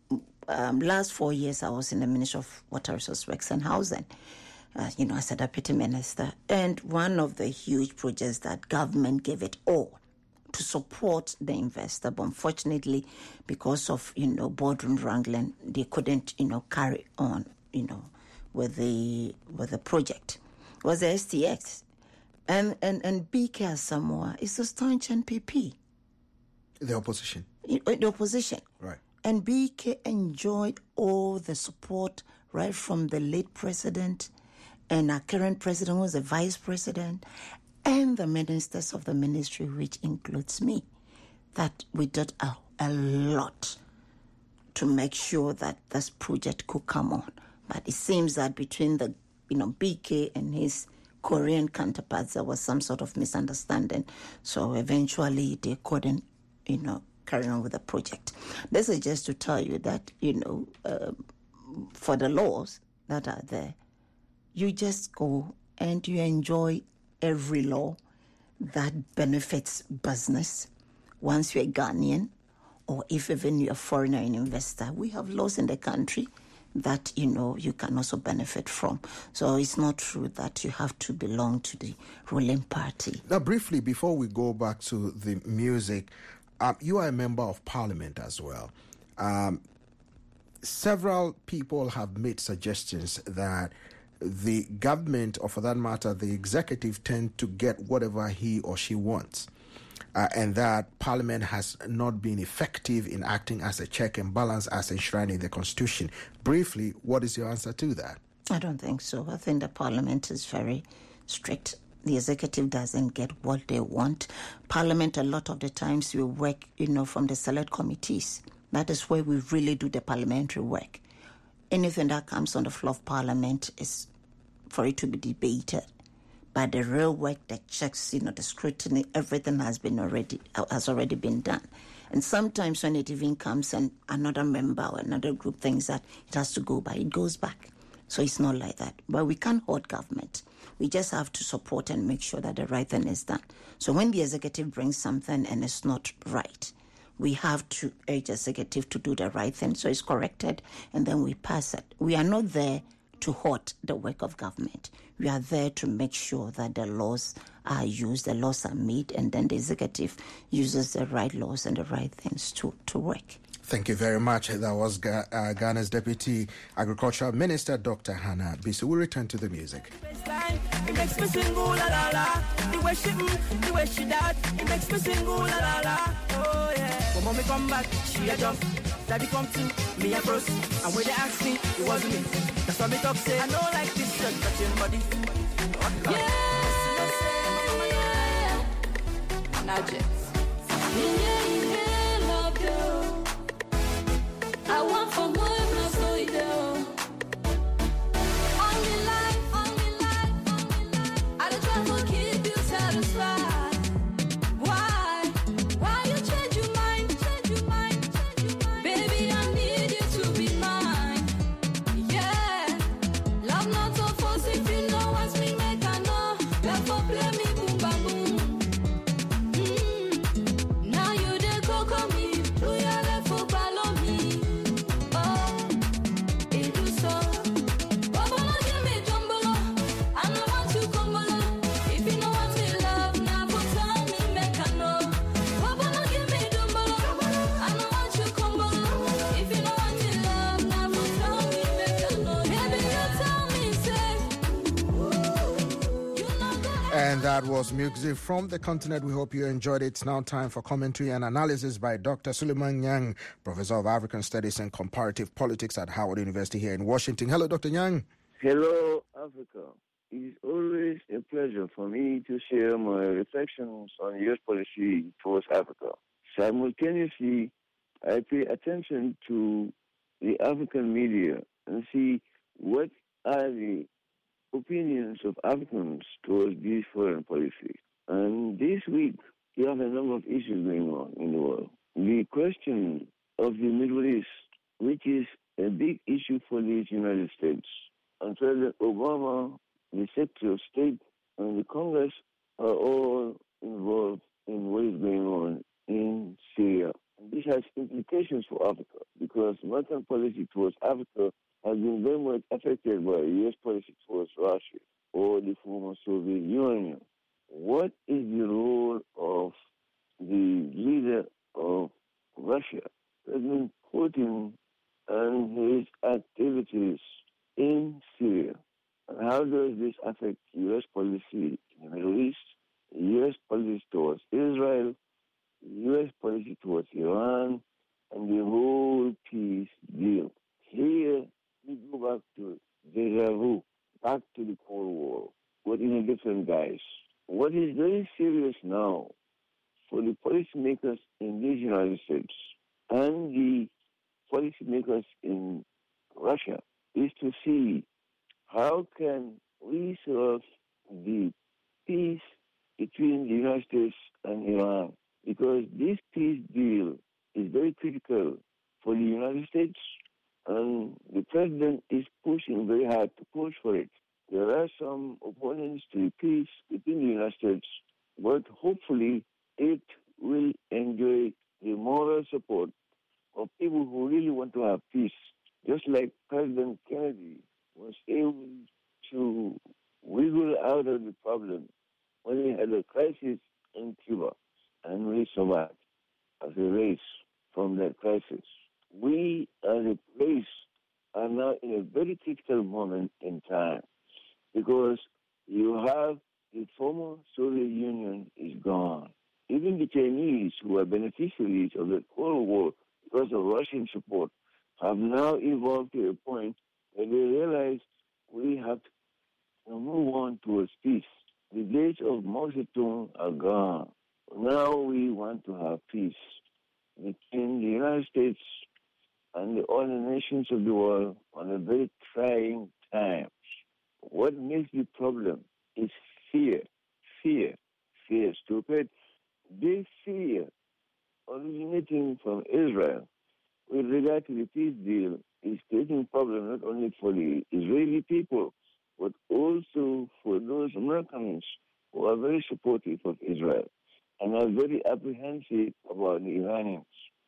[SPEAKER 10] um, last four years I was in the Ministry of Water Resources Works and Housing, uh, you know, as a deputy minister. And one of the huge projects that government gave it all to support the investor, but unfortunately, because of, you know, boardroom wrangling, they couldn't, you know, carry on, you know, with the with the project. It was the S T X. And, and, and B K Asamoah is a staunch N P P.
[SPEAKER 5] The opposition.
[SPEAKER 10] The opposition.
[SPEAKER 5] Right.
[SPEAKER 10] And B K enjoyed all the support right from the late president and our current president, who was the vice president, and the ministers of the ministry, which includes me, that we did a, a lot to make sure that this project could come on. But it seems that between the, you know, B K and his Korean counterparts, there was some sort of misunderstanding. So eventually they couldn't, you know, carry on with the project. This is just to tell you that, you know, uh, for the laws that are there, you just go and you enjoy every law that benefits business. Once you're a Ghanaian, or if even you're a foreigner and investor, we have laws in the country that, you know, you can also benefit from. So it's not true that you have to belong to the ruling party.
[SPEAKER 5] Now, briefly, before we go back to the music, um, you are a member of parliament as well. Um, several people have made suggestions that the government, or for that matter, the executive, tend to get whatever he or she wants. Uh, and that Parliament has not been effective in acting as a check and balance as enshrined in the Constitution. Briefly, what is your answer to that?
[SPEAKER 10] I don't think so. I think the Parliament is very strict. The executive doesn't get what they want. Parliament, a lot of the times, we work, you know, from the select committees. That is where we really do the parliamentary work. Anything that comes on the floor of Parliament is for it to be debated. But the real work, the checks, you know, the scrutiny, everything has been already has already been done. And sometimes when it even comes and another member or another group thinks that it has to go by, it goes back. So it's not like that. But we can't hold government. We just have to support and make sure that the right thing is done. So when the executive brings something and it's not right, we have to urge the executive to do the right thing. So it's corrected and then we pass it. We are not there to halt the work of government. We are there to make sure that the laws are used, the laws are made, and then the executive uses the right laws and the right things to, to work.
[SPEAKER 5] Thank you very much. That was Ga- uh, Ghana's Deputy Agricultural Minister, Doctor Hannah Bissell. We'll return to the music.
[SPEAKER 13] It makes me sing, ooh la la la. The way she, mm, the way she that, it makes me sing, ooh la la la. Oh yeah. When mommy come back, she a jump. Daddy come to me a bros. And when they ask me, it wasn't me. That's why me talk say, I don't like this shirt touching body.
[SPEAKER 16] Yeah, yeah. Now just, yeah, yeah, love you. I want for more, no so you do. Only life, only life, only life. I don't try to keep you satisfied. Why? Why you change your mind? Change your mind, change your mind. Baby, I need you to be mine. Yeah. Love not so force if you know what's me make I know. Therefore play me boom ba boom. Mm. Now you dey go call me. Do your left for follow me. Oh, it do so. Bubble give me jumbolo. I know want you cumbolo. If you know what me love, now put tell me make I know. Bubble give me jumbolo. I know want you cumbolo. If you know what me love, now put tell me make I know. Baby, you tell me say. You know go.
[SPEAKER 5] And that was music from the continent. We hope you enjoyed it. It's now time for commentary and analysis by Doctor Suleiman Nyang, Professor of African Studies and Comparative Politics at Howard University here in Washington. Hello, Doctor Nyang.
[SPEAKER 17] Hello, Africa. It's always a pleasure for me to share my reflections on U S policy towards Africa. Simultaneously, I pay attention to the African media and see what are the opinions of Africans towards this foreign policy. And this week, you have a number of issues going on in the world. The question of the Middle East, which is a big issue for the United States. And President Obama, the Secretary of State, and the Congress are all involved in what is going on in Syria. And this this has implications for Africa because American policy towards Africa has been very much affected by U S policy towards Russia or the former Soviet Union. What is the role of the leader of Russia, President Putin, and his activities in Syria? And how does this affect U S policy in the Middle East, U S policy towards Israel, U S policy towards Iran, and the whole peace deal? Here we go back to deja vu, back to the Cold War, but in a different guise. What is very serious now for the policymakers in these United States and the policymakers in Russia is to see how can we solve the peace between the United States and Iran, because this peace deal is very critical for the United States, and the president is pushing very hard to push for it. There are some opponents to the peace within the United States, but hopefully it will enjoy the moral support of people who really want to have peace, just like President Kennedy was able to wiggle out of the problem when he had a crisis in Cuba, and we survived as a race from that crisis. We as a race are now in a very critical moment in time because you have the former Soviet Union is gone. Even the Chinese, who are beneficiaries of the Cold War because of Russian support, have now evolved to a point where they realize we have to move on towards peace. The days of Mao Zedong are gone. Now we want to have peace between the United States and the other nations of the world on a very trying times. What makes the problem is fear, fear, fear, stupid. This fear originating from Israel with regard to the peace deal is creating problems not only for the Israeli people, but also for those Americans who are very supportive of Israel and are very apprehensive about the Iranians.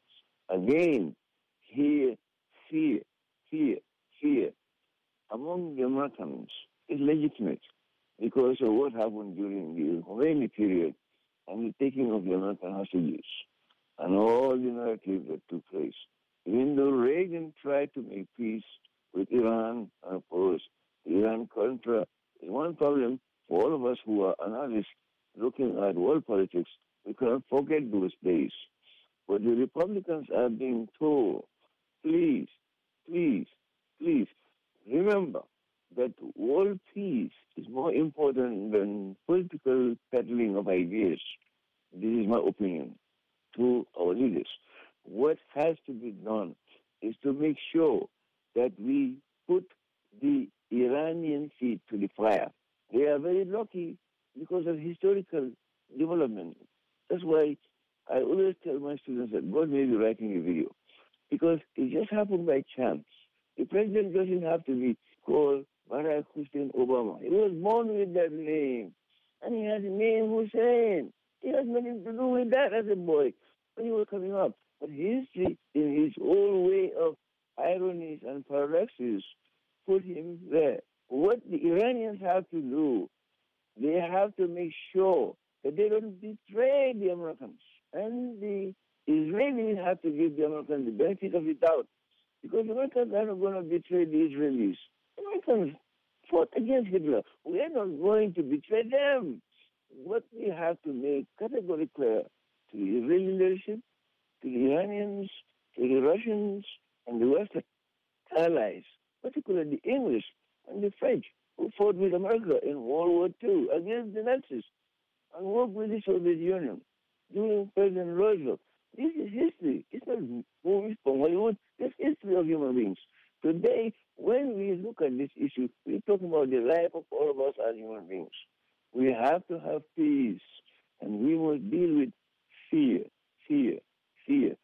[SPEAKER 17] Again, here, fear, fear, fear among the Americans is legitimate because of what happened during the Khomeini period and the taking of the American hostages and all the narrative that took place. Even though Reagan tried to make peace with Iran, and of course, Iran-Contra is one problem for all of us who are analysts looking at world politics. We cannot forget those days. But the Republicans are being told, please, please, please, remember that world peace is more important than political peddling of ideas. This is my opinion to our leaders. What has to be done is to make sure that we put the Iranian feet to the fire. They are very lucky because of historical development. That's why I always tell my students that God may be writing a video, because it just happened by chance. The president doesn't have to be called Barack Hussein Obama. He was born with that name, and he has a name Hussein. He has nothing to do with that as a boy when he was coming up. But history, in his own way of ironies and paradoxes, put him there. What the Iranians have to do, they have to make sure that they don't betray the Americans. And the Israelis have to give the Americans the benefit of the doubt, because the Americans are not going to betray the Israelis. The Americans fought against Hitler. We are not going to betray them. What we have to make categorically clear to the Israeli leadership, to the Iranians, to the Russians, and the Western allies, particularly the English and the French, who fought with America in World War Two against the Nazis and worked with the Soviet Union during President Roosevelt. This is history. It's not movies from Hollywood. It's history of human beings. Today, when we look at this issue, we're talking about the life of all of us as human beings. We have to have peace, and we must deal with fear, fear, fear.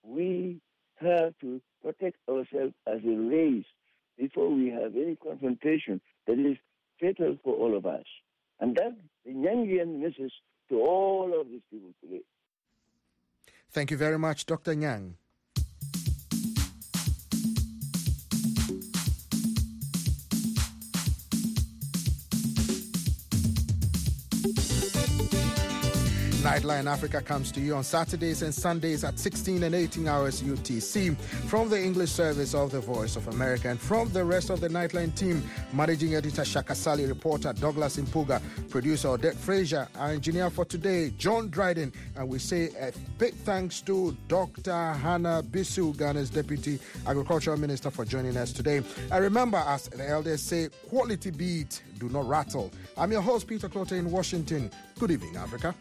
[SPEAKER 17] We have to protect ourselves as a race before we have any confrontation that is fatal for all of us. And that's the Yangian message to all of these people today.
[SPEAKER 5] Thank you very much, Doctor Nyang. Nightline Africa comes to you on Saturdays and Sundays at sixteen and eighteen hours U T C from the English service of the Voice of America, and from the rest of the Nightline team, Managing Editor Shaka Sali, reporter Douglas Impuga, producer Odette Frazier, our engineer for today, John Dryden, and we say a big thanks to Doctor Hannah Bisu, Ghana's Deputy Agricultural Minister, for joining us today. And remember, as the elders say, quality beat, do not rattle. I'm your host, Peter Clotter in Washington. Good evening, Africa.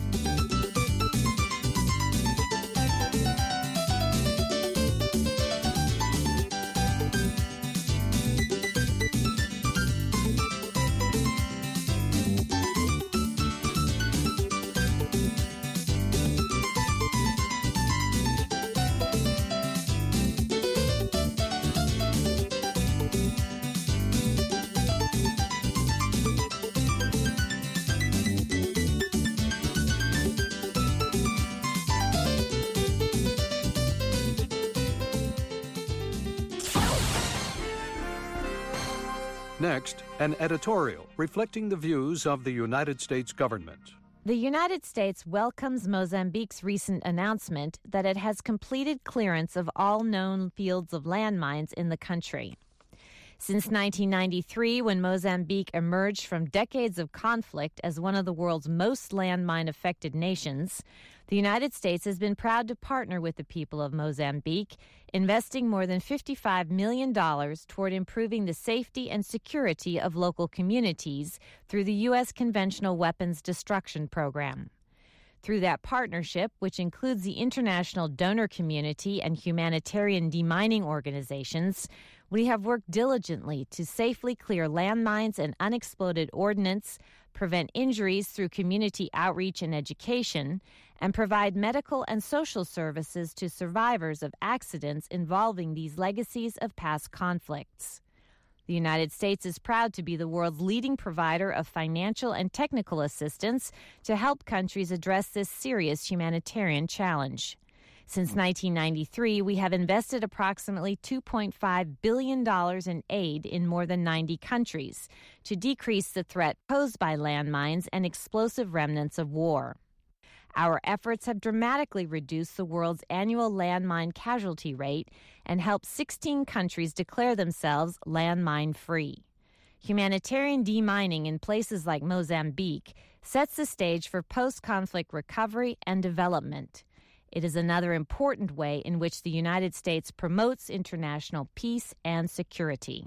[SPEAKER 18] Next, an editorial reflecting the views of the United States government.
[SPEAKER 19] The United States welcomes Mozambique's recent announcement that it has completed clearance of all known fields of landmines in the country. Since nineteen ninety-three, when Mozambique emerged from decades of conflict as one of the world's most landmine-affected nations, the United States has been proud to partner with the people of Mozambique, investing more than fifty-five million dollars toward improving the safety and security of local communities through the U S Conventional Weapons Destruction Program. Through that partnership, which includes the international donor community and humanitarian demining organizations, we have worked diligently to safely clear landmines and unexploded ordnance, prevent injuries through community outreach and education, and provide medical and social services to survivors of accidents involving these legacies of past conflicts. The United States is proud to be the world's leading provider of financial and technical assistance to help countries address this serious humanitarian challenge. Since nineteen ninety-three, we have invested approximately two point five billion dollars in aid in more than ninety countries to decrease the threat posed by landmines and explosive remnants of war. Our efforts have dramatically reduced the world's annual landmine casualty rate and helped sixteen countries declare themselves landmine-free. Humanitarian demining in places like Mozambique sets the stage for post-conflict recovery and development. It is another important way in which the United States promotes international peace and security.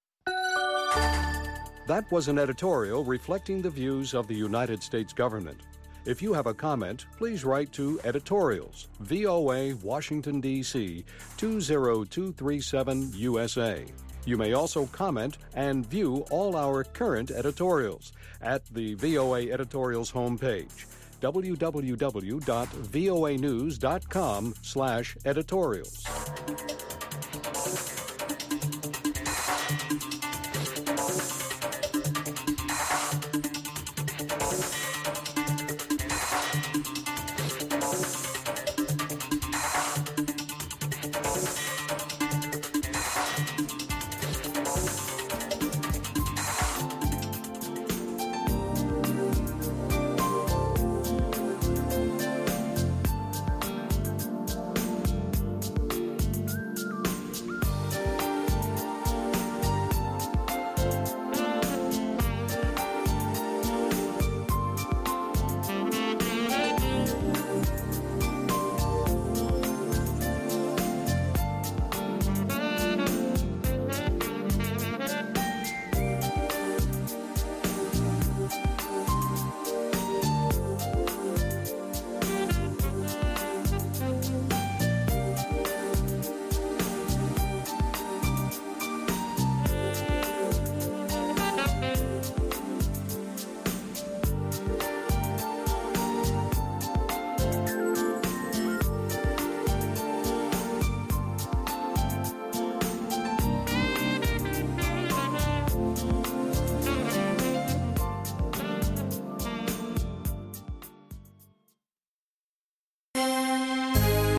[SPEAKER 18] That was an editorial reflecting the views of the United States government. If you have a comment, please write to Editorials, V O A, Washington, D C two zero two three seven U S A. You may also comment and view all our current editorials at the V O A Editorials homepage, w w w dot voa news dot com slash editorials.